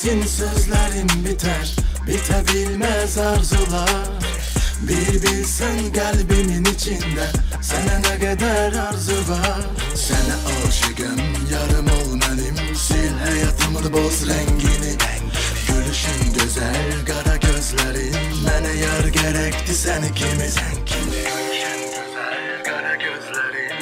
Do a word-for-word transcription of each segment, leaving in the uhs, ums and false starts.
bitsin sözlerim biter, bitebilmez arzular. Bir bilsen kalbimin içinde sana ne kadar arzu var. Sana aşıkım, yarım ol benim, sil hayatımın boz rengini. Gülüşün güzel, kara gözlerin, bana yar gerekti sen kimi. Sen kimi? Gülüşün güzel, kara gözlerin.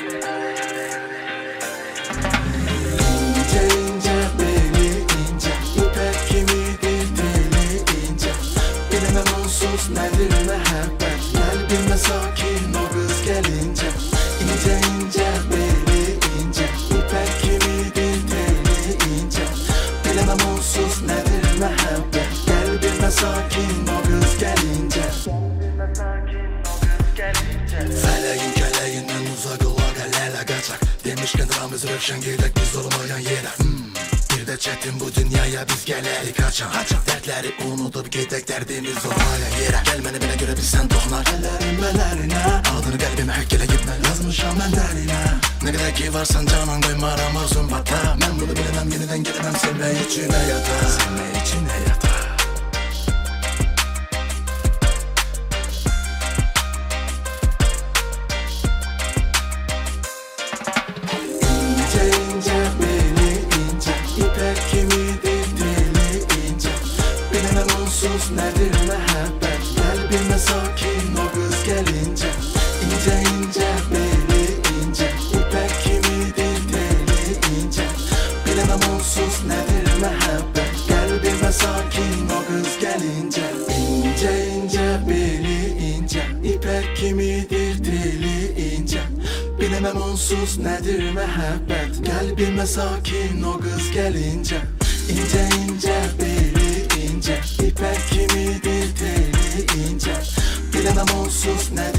İnce ince beni ince, ipek gibidir deli ince. Bilemem onsuz nedir mehabbet, kalbime sakin o kız gelince. İnce ince beni ince, ipek gibidir deli ince. Bilemem onsuz nedir mehabbet, kalbime sakin o kız gelince. Feleğin keleğinden uzak ol el kaçak. Demişken Ramiz Rövşen gidek biz olmayan yere. hmm. Bir de çetin bu dünyaya biz gelerik kaçan. Dertleri unutup gidek derdimiz olmayan yere. Gelmeni bile göre bilsen donar ellerin belerine. Adını kalbime hekkeleyip ben yazmışam ben derine. Ne kadar ki varsan canan koyma aramazsın bata. Ben bunu bilemem, yeniden gelemem, sevme içine yata. Sevme içine yata. Onsuz nedir mehabbet, kalbime sakin o kız gelince. İnce ince beli ince, ipek gibidir deli ince. Bilemem onsuz nedir mehabbet, kalbime sakin o kız gelince. İnce ince beli ince, ipek gibidir deli ince. Bilemem onsuz nedir mehabbet, kalbime sakin o kız gelince. İnce ince beli ince, ipek gibidir deli ince. Bilemem onsuz ne